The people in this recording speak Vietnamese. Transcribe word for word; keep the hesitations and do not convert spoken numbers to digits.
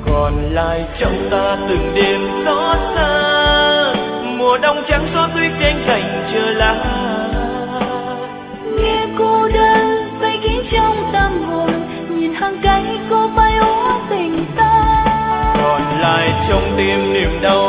còn lại trong ta từng đêm xót xa. Mùa đông trắng xóa tuyết trên cành chờ lá, nghe cô đơn say kín trong tâm hồn, nhìn hàng cây cô bay úa tình ta. còn lại trong tim niềm đau